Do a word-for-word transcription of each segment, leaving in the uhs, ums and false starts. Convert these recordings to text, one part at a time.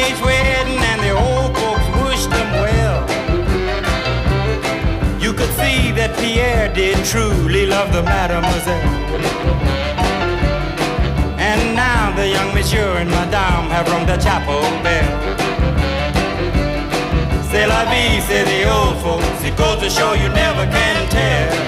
engaged wedding and the old folks wished them well. You could see that Pierre did truly love the mademoiselle. And now the young monsieur and madame have rung the chapel bell. C'est la vie, say the old folks. It goes to show you never can tell.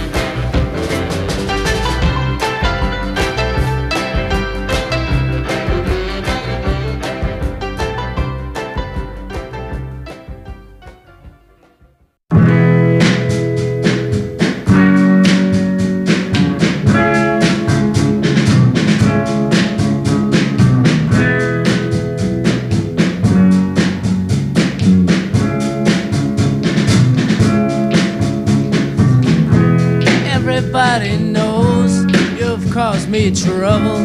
Everybody knows you've caused me trouble.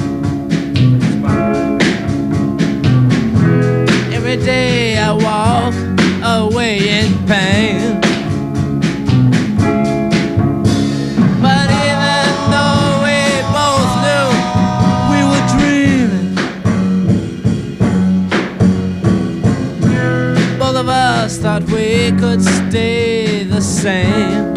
Every day I walk away in pain. But even though we both knew we were dreaming, both of us thought we could stay the same.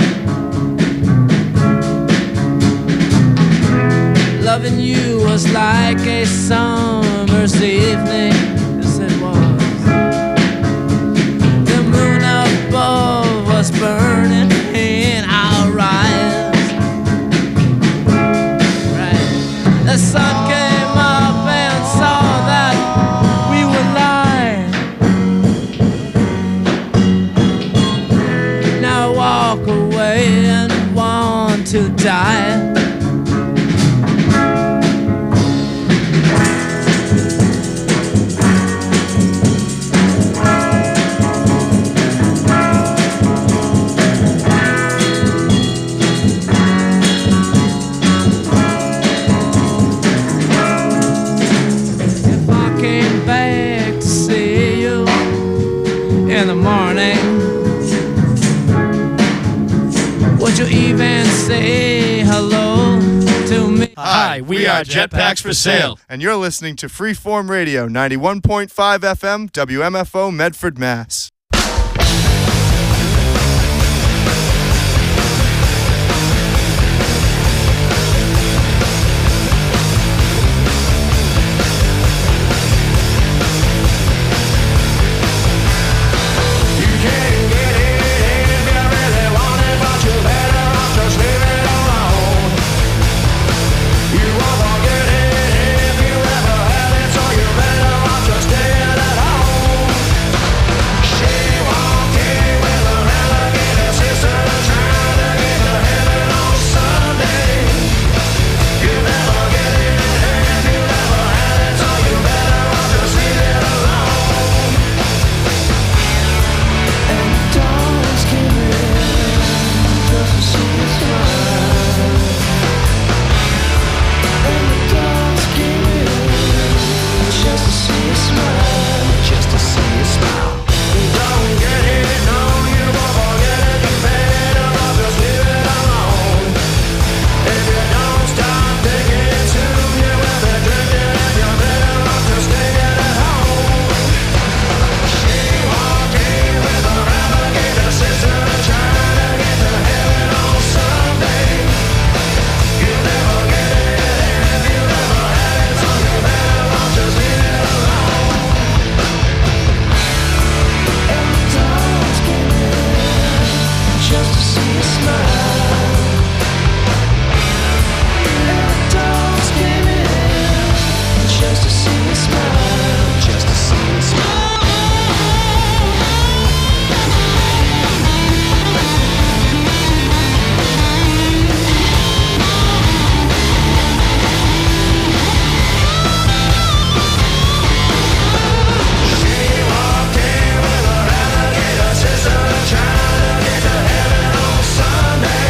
Loving you was like a summer's evening, yes it was. The moon above was burning in our eyes. Right. The sun came up and saw that we were lying. Now I walk away and want to die. In the morning, would you even say hello to me? Hi, we are Jetpacks for Sale, and you're listening to Freeform Radio, ninety-one point five F M, W M F O, Medford, Mass. Sunday.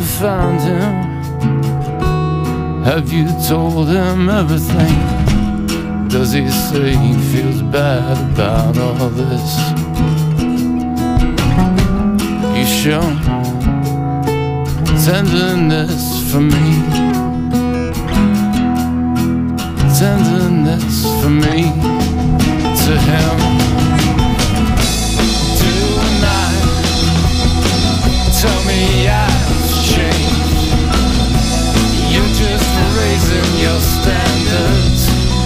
found him? Have you told him everything? Does he say he feels bad about all this? You show tenderness for me, tenderness for me to him. Tonight, tell me I've changed. You're just raising your standards.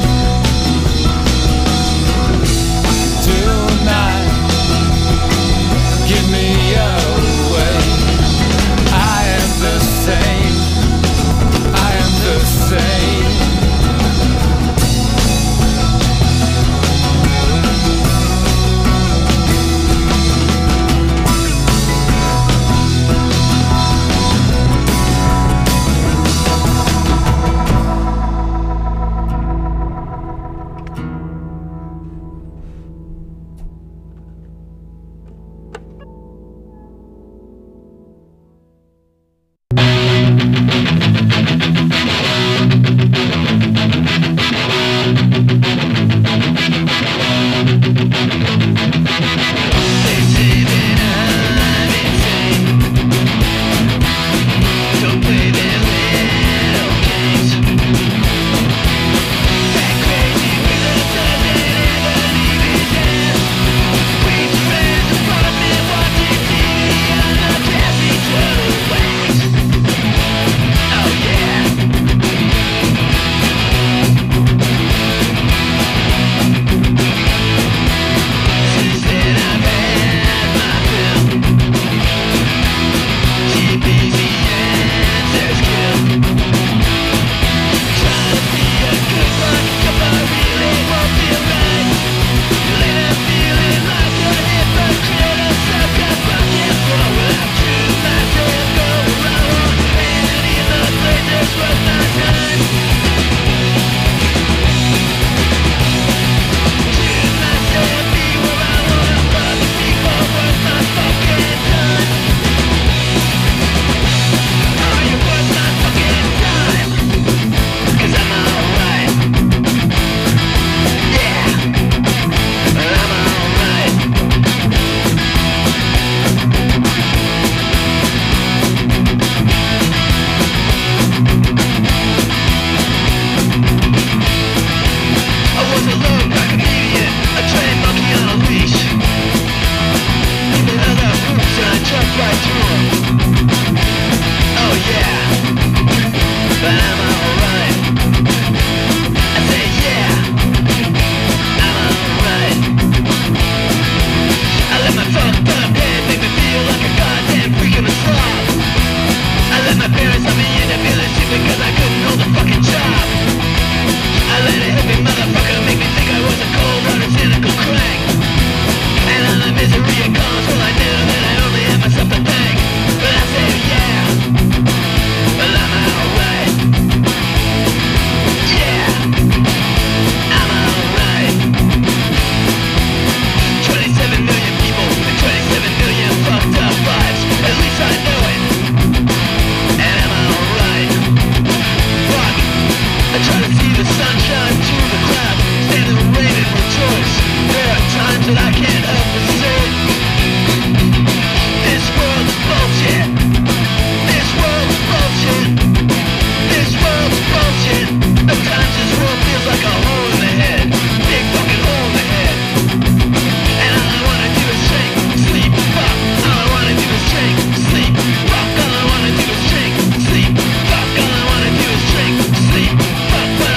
Tonight, give me away. I am the same. I am the same.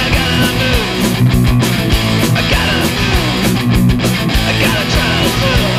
I gotta try to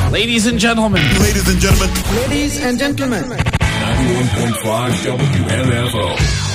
Ladies and gentlemen. Ladies and gentlemen. Ladies and gentlemen. ninety-one point five W M F O.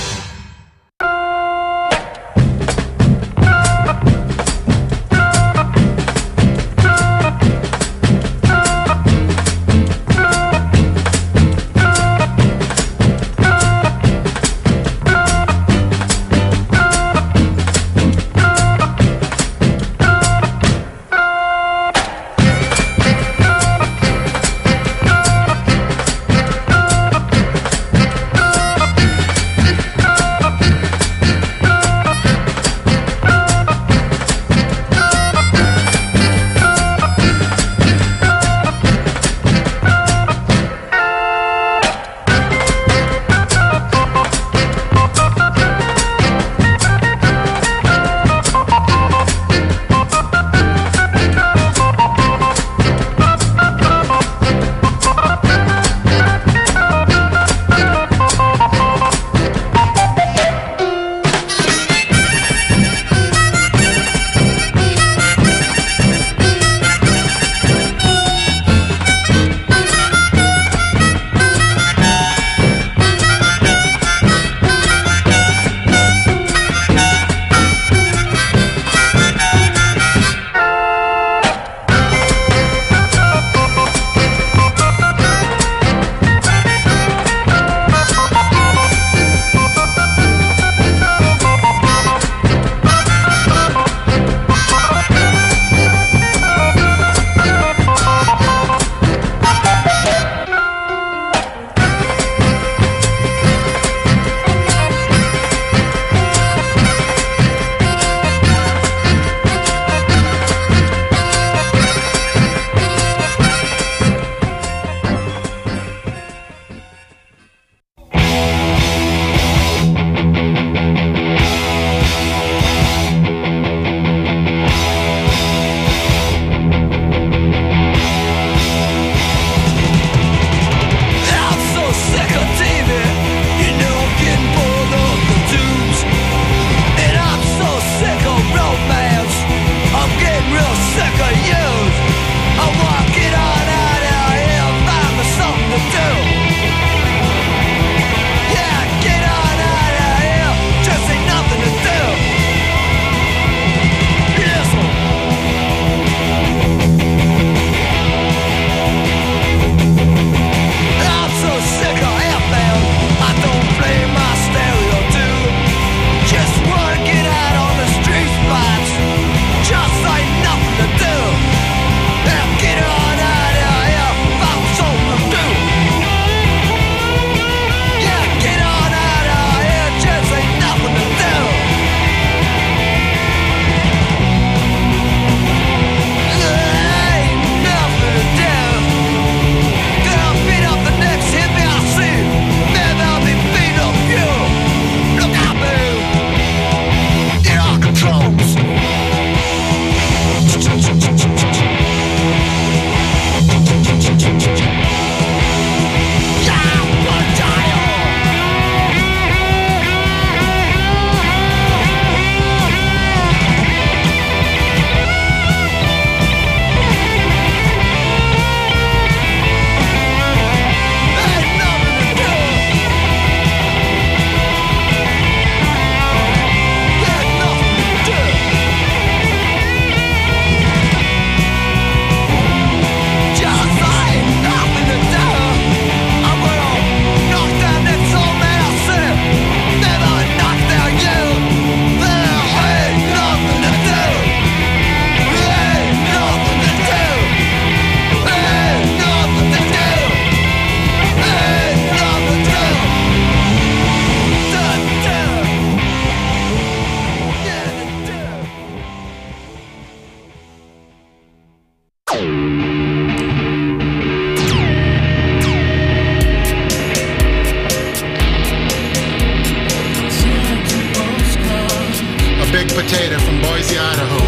Big Potato from Boise, Idaho.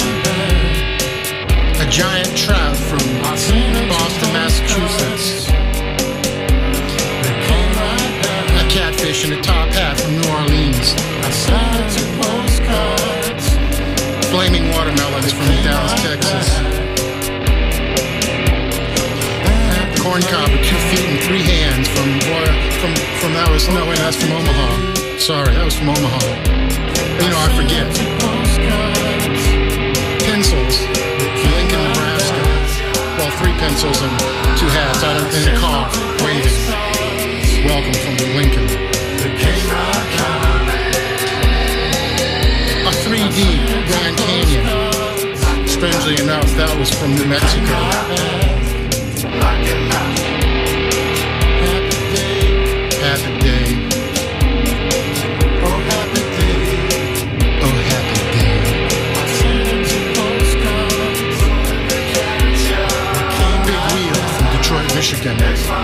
A Giant Trout from Boston, Massachusetts. A Catfish in a Top Hat from New Orleans. Flaming Watermelons from Dallas, Texas. corn cob with two feet and three hands from boy, from from that was no wait, that's from Omaha. Sorry, that was from Omaha. You know, I forget. Pencils, Lincoln, Nebraska. Well, three pencils and two hats out in a car, waving. Welcome from the Lincoln. A three D Grand Canyon. Strangely enough, that was from New Mexico. Happy day. Oh, happy day. Oh, happy day. Big Wheel from Detroit, Michigan.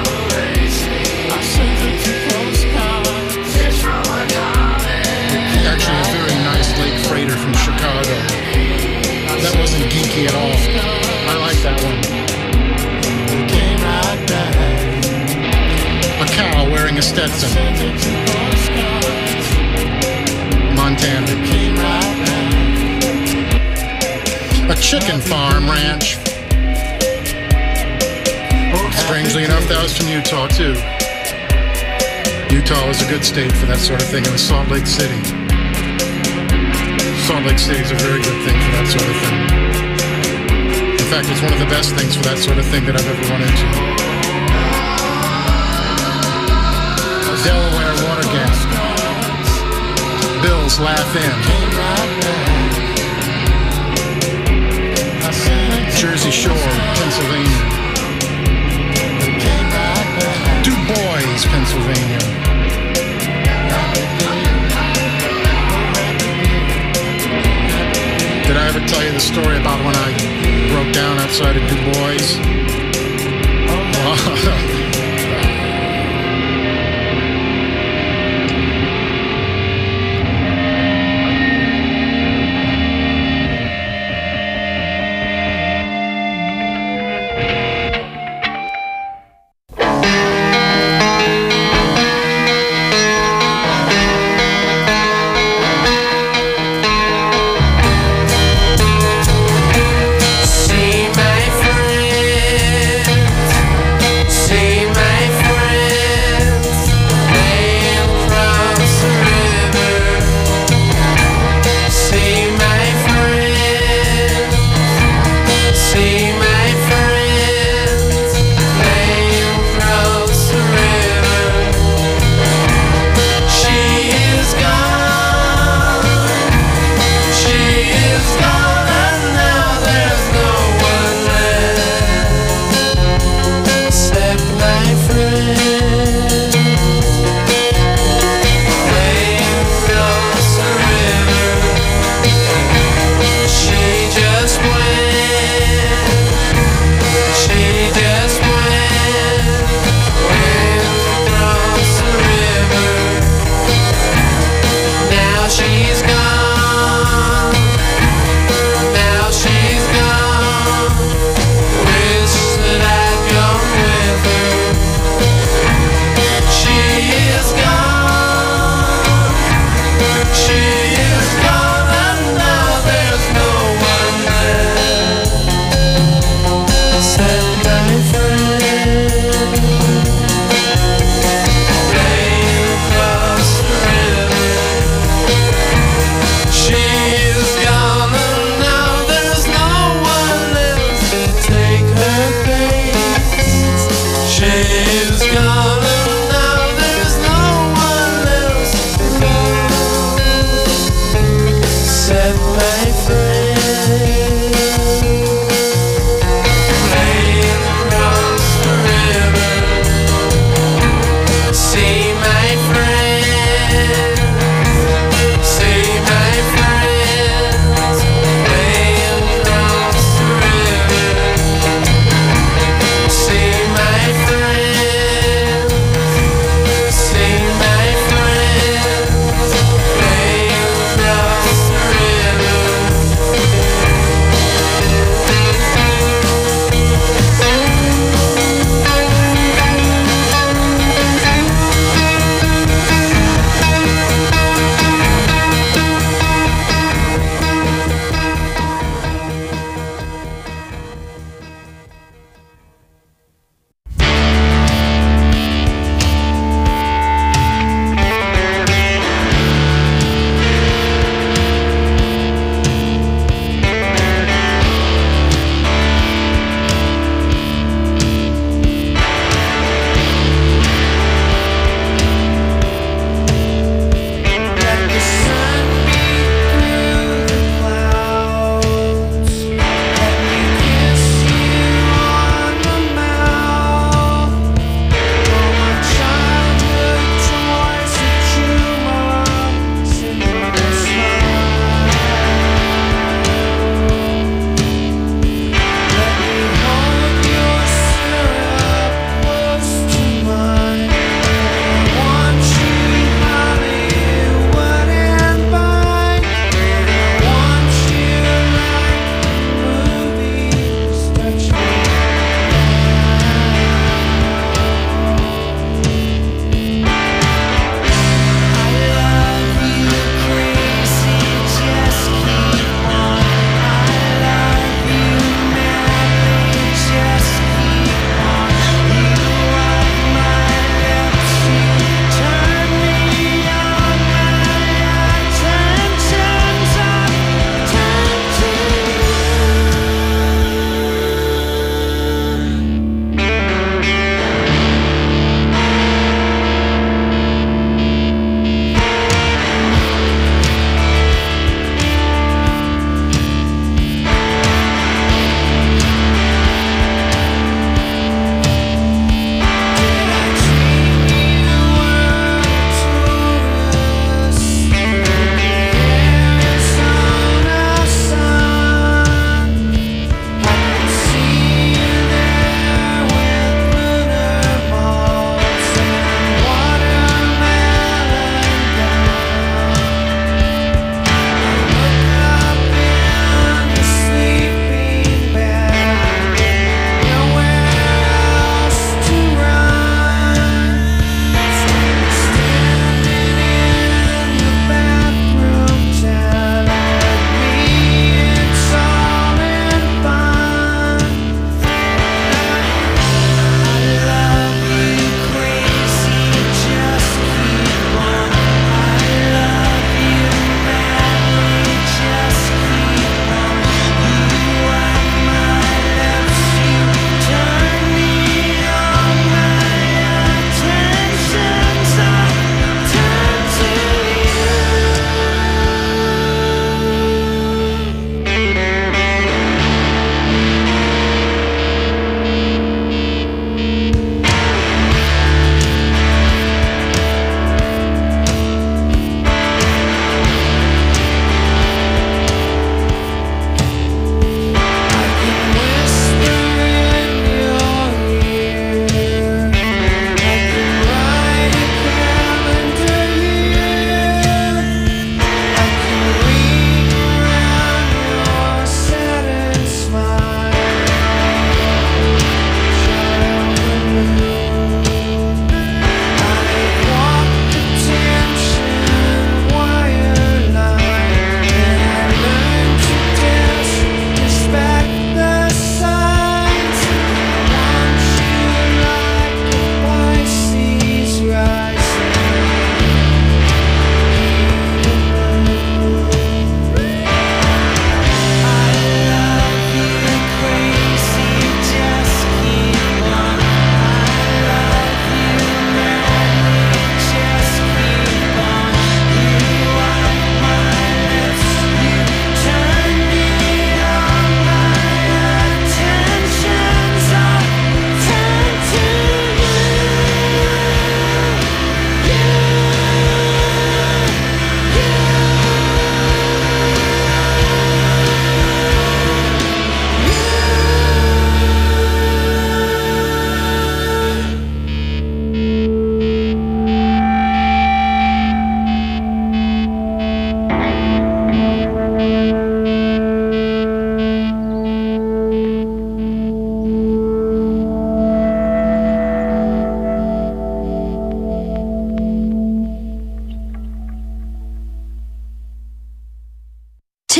Actually, a very nice lake freighter from Chicago. That wasn't geeky at all. I like that one. A cow wearing a Stetson. Montana. A chicken farm ranch. Strangely enough, that was from Utah too. Utah was a good state for that sort of thing. It was Salt Lake City. Salt Lake City is a very good thing for that sort of thing. In fact, it's one of the best things for that sort of thing that I've ever run into. Delaware water gas. Bills laugh in. Jersey Shore, Pennsylvania. Du Bois, Pennsylvania. Did I ever tell you the story about when I broke down outside of Du Bois? See my friend, see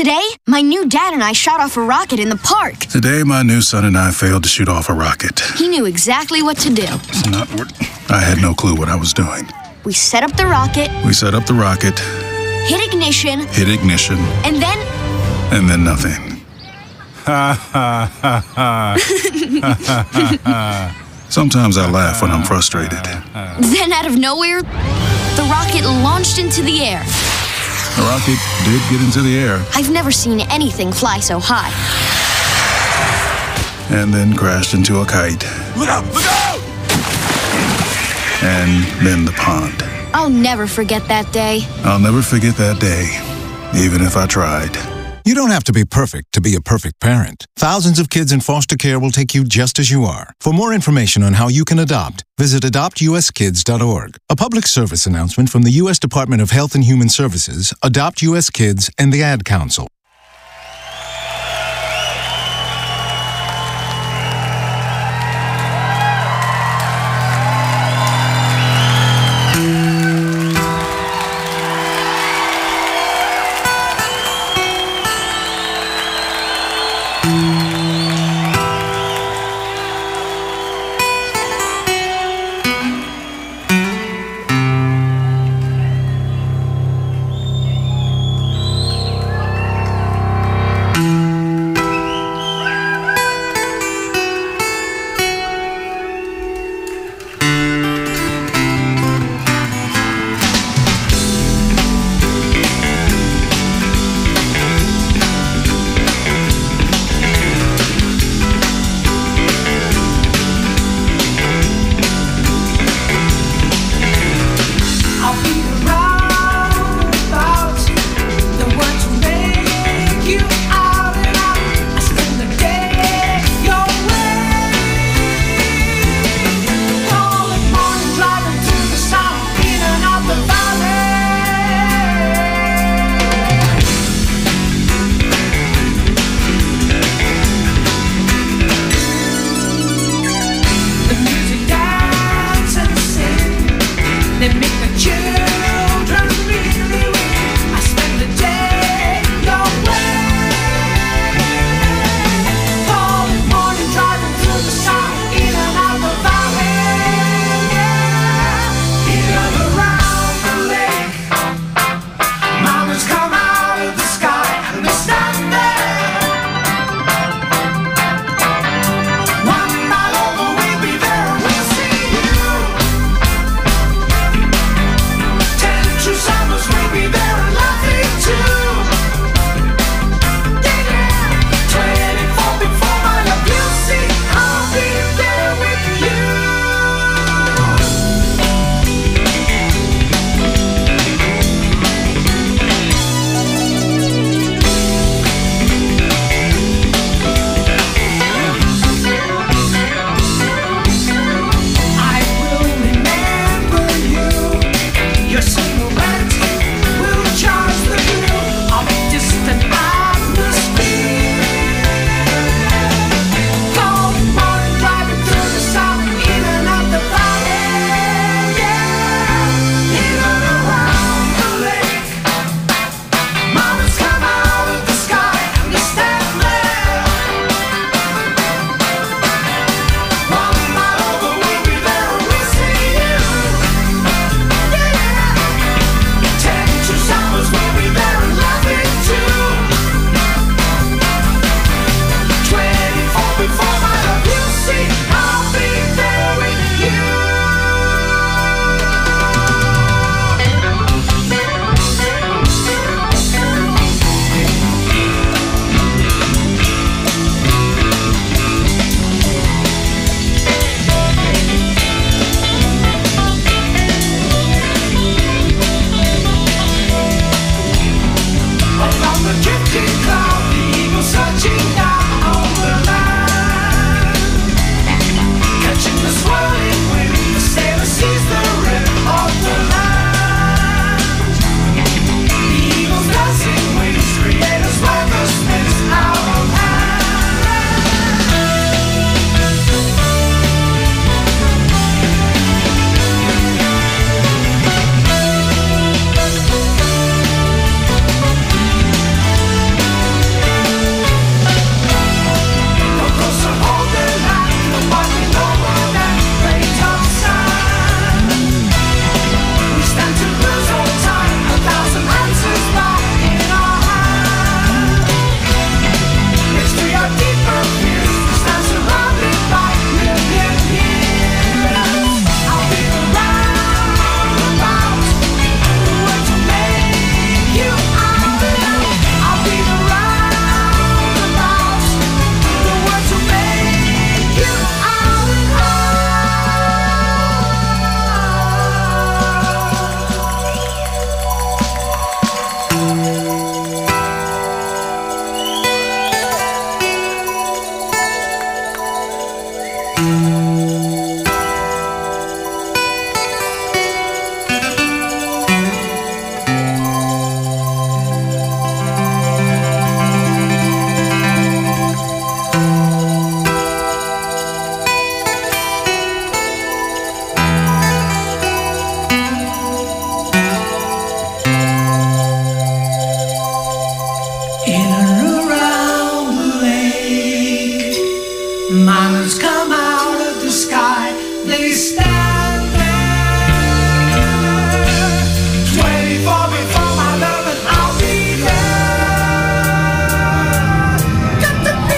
Today, my new dad and I shot off a rocket in the park. Today, my new son and I failed to shoot off a rocket. He knew exactly what to do. It's not what... I had no clue what I was doing. We set up the rocket. We set up the rocket. Hit ignition. Hit ignition. And then... And then nothing. Ha, ha, ha, ha. Sometimes I laugh when I'm frustrated. Then out of nowhere, the rocket launched into the air. The rocket did get into the air. I've never seen anything fly so high. And then crashed into a kite. Look out! Look out! And then the pond. I'll never forget that day. I'll never forget that day, even if I tried. You don't have to be perfect to be a perfect parent. Thousands of kids in foster care will take you just as you are. For more information on how you can adopt, visit adopt u s kids dot org. A public service announcement from the U S Department of Health and Human Services, Adopt U S Kids, and the Ad Council. Miners come out of the sky, they stand there, waiting for me for my love, and I'll be there. Got to be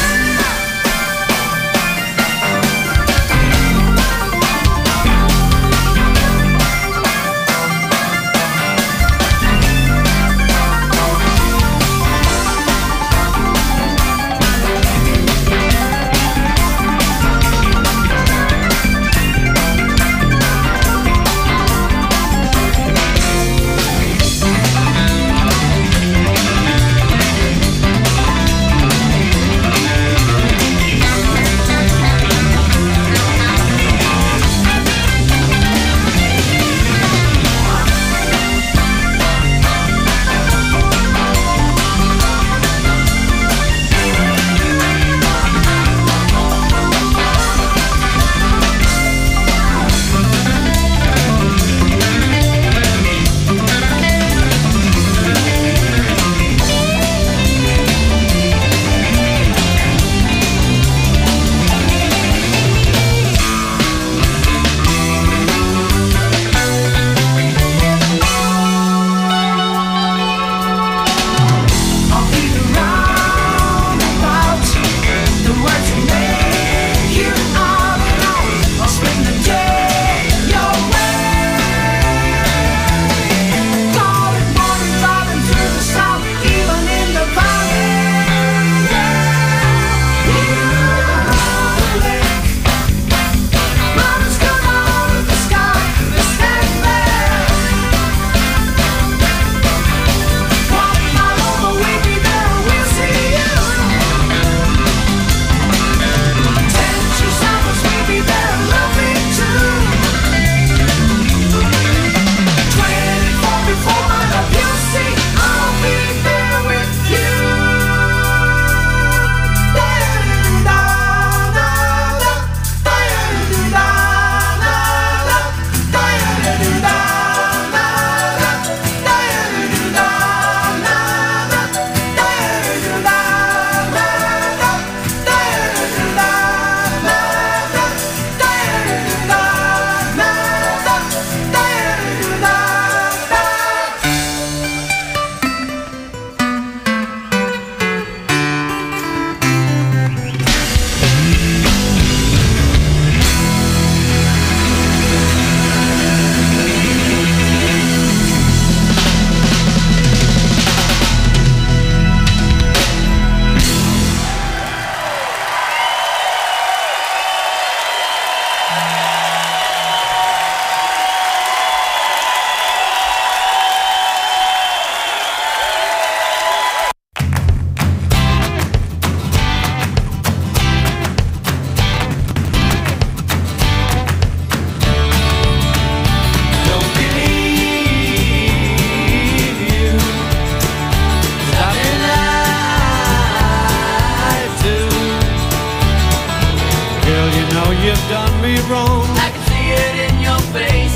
you've done me wrong. I can see it in your face.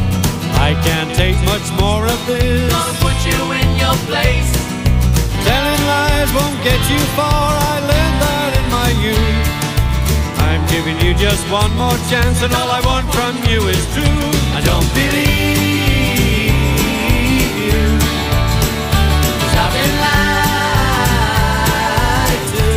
I can't take much more of this. Gonna put you in your place. Telling lies won't get you far. I learned that in my youth. I'm giving you just one more chance, and all I want from you is truth. I don't believe you, 'cause I've been lied to.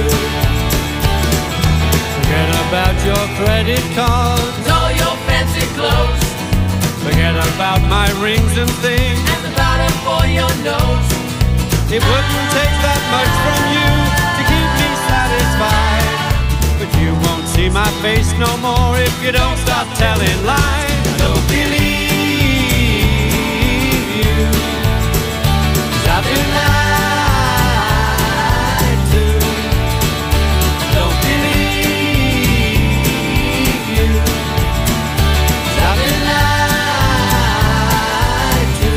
Forget about your credit cards, all your fancy clothes. Forget about my rings and things, and the powder for your nose. It wouldn't take that much from you to keep me satisfied, but you won't see my face no more if you don't stop telling lies. I don't believe you, 'cause I've been lied to. I don't believe you, 'cause I've been lied to.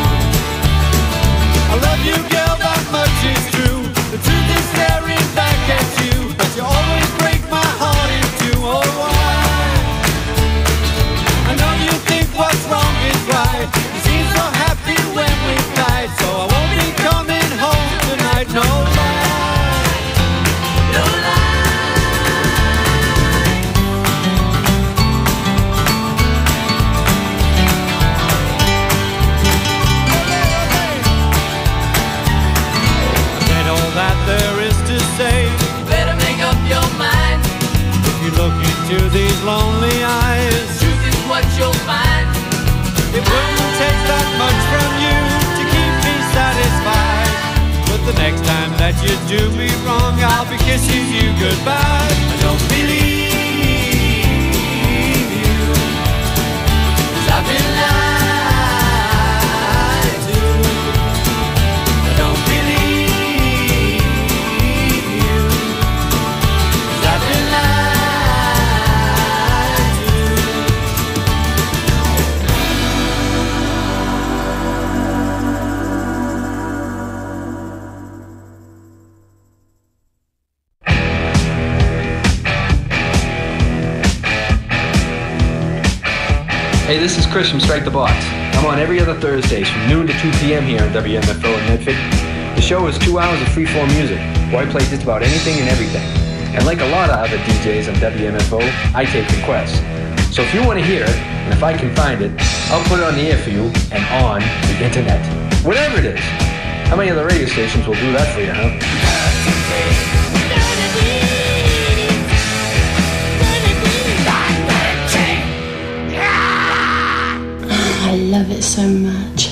I love you, girl, that much is true. The truth is staring back at you, but you always break my heart in two. Oh, why? I know you think that you do me wrong, I'll be kissing you goodbye. I don't believe you, 'cause I've been lied to. I don't believe you, 'cause I've been lied to. Hey, this is Chris from Strike the Box. I'm on every other Thursdays from noon to two p.m. here on W M F O in Medford. The show is two hours of freeform music, where I play just about anything and everything. And like a lot of other D Js on W M F O, I take requests. So if you want to hear it, and if I can find it, I'll put it on the air for you and on the internet. Whatever it is. How many other radio stations will do that for you, huh? I love it so much.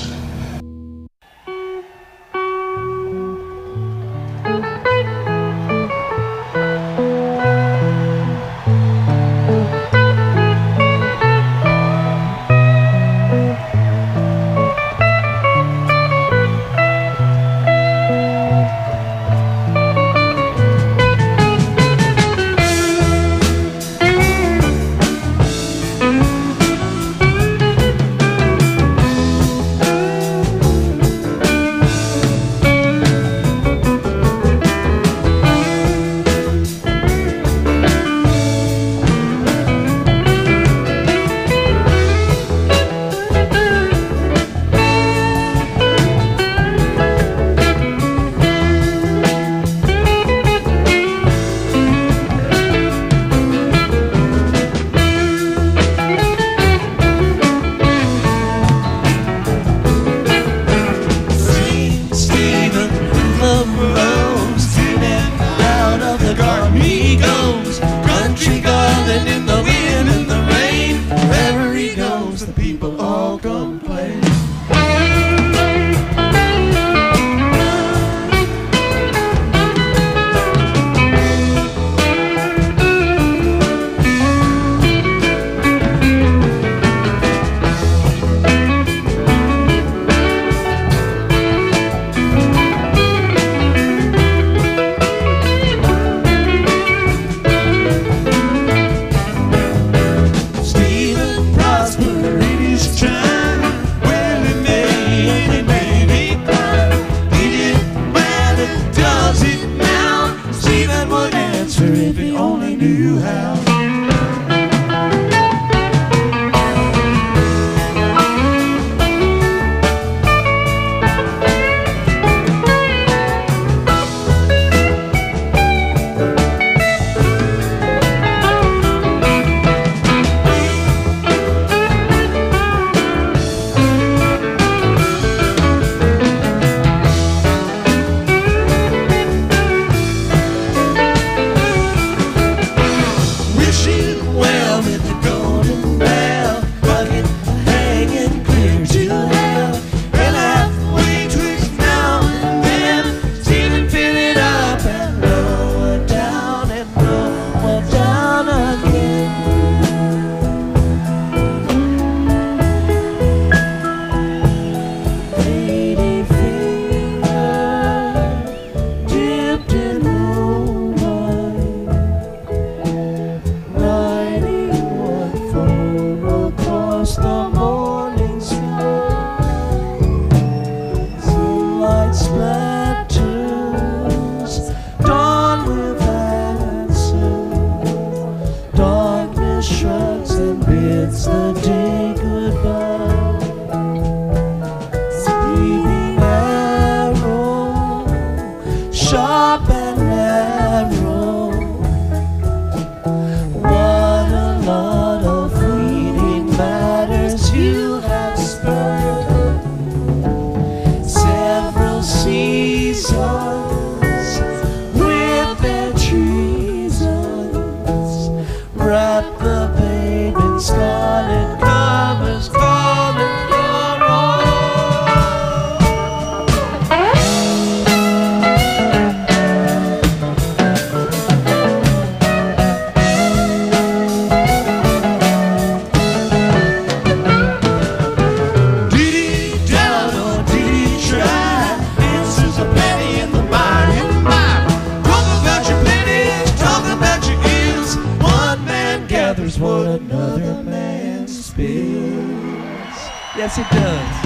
Yes, it does.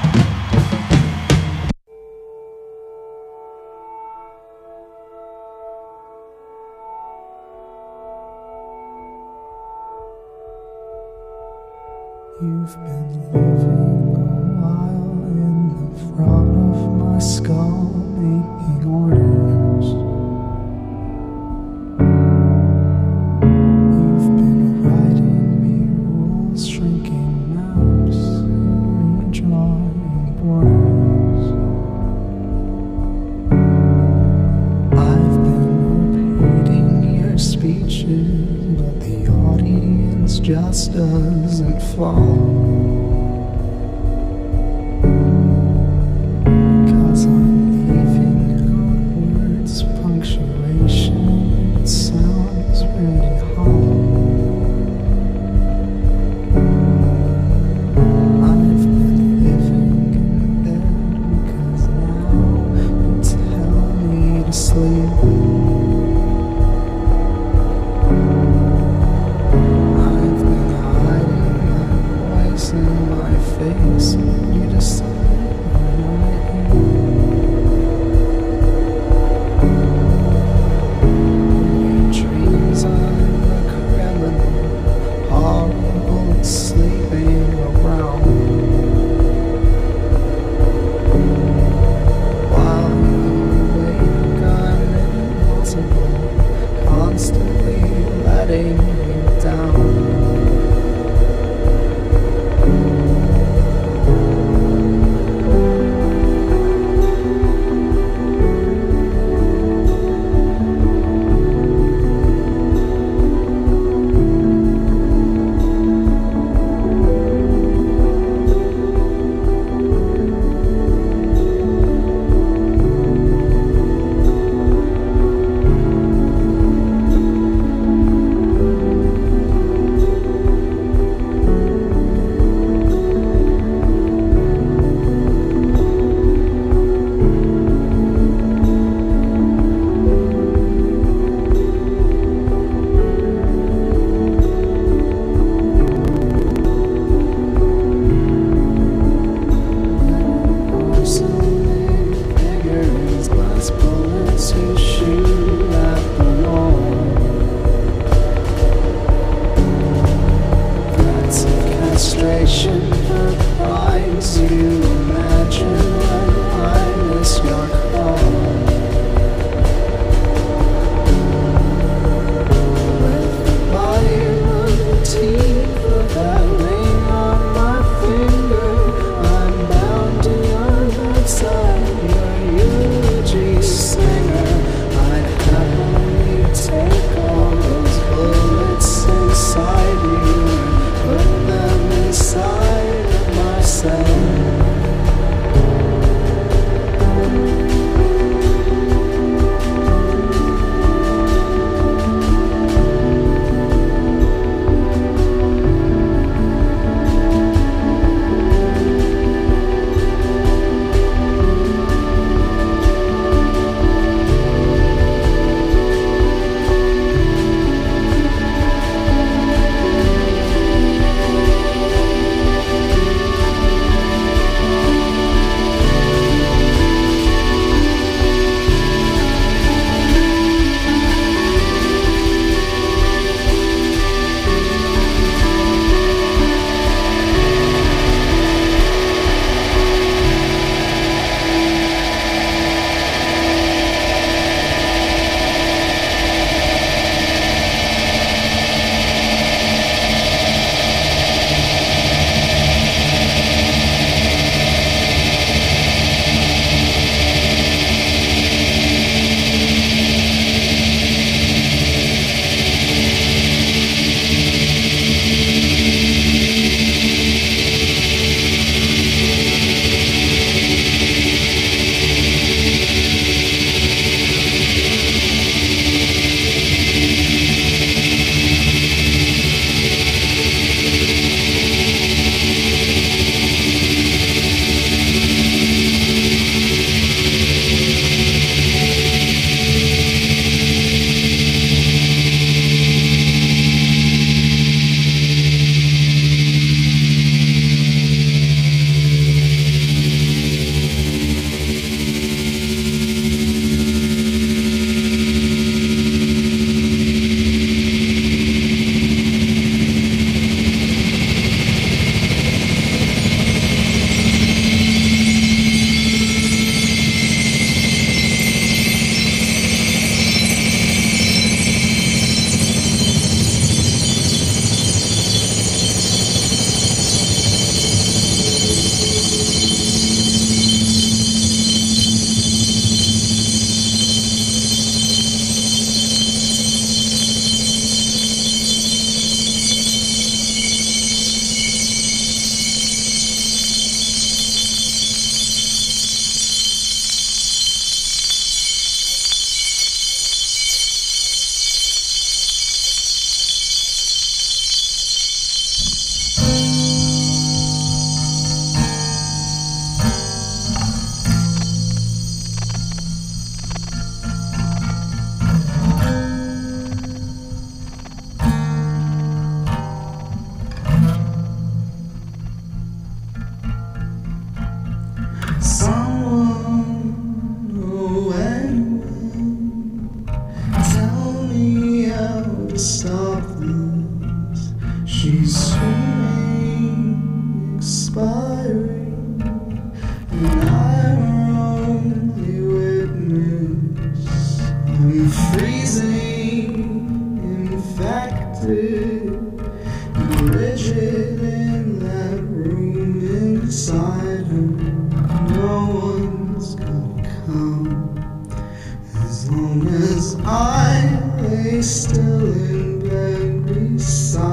You've been living a while in the front of my skull, making orders. You've been writing me rules, shrinking maps, redrawing borders. I've been repeating your speeches, but the audience just doesn't fall. Cause I'm leaving out words, punctuation, it sounds really hollow. I've been living in bed because now you tell me to sleep. In my face, you decide I'm right here. In your dreams, I'm a criminal, horrible, sleeping around. While you're awake, I'm in your I'm freezing, infected, rigid in that room inside her. No one's gonna come as long as I lay still in bed beside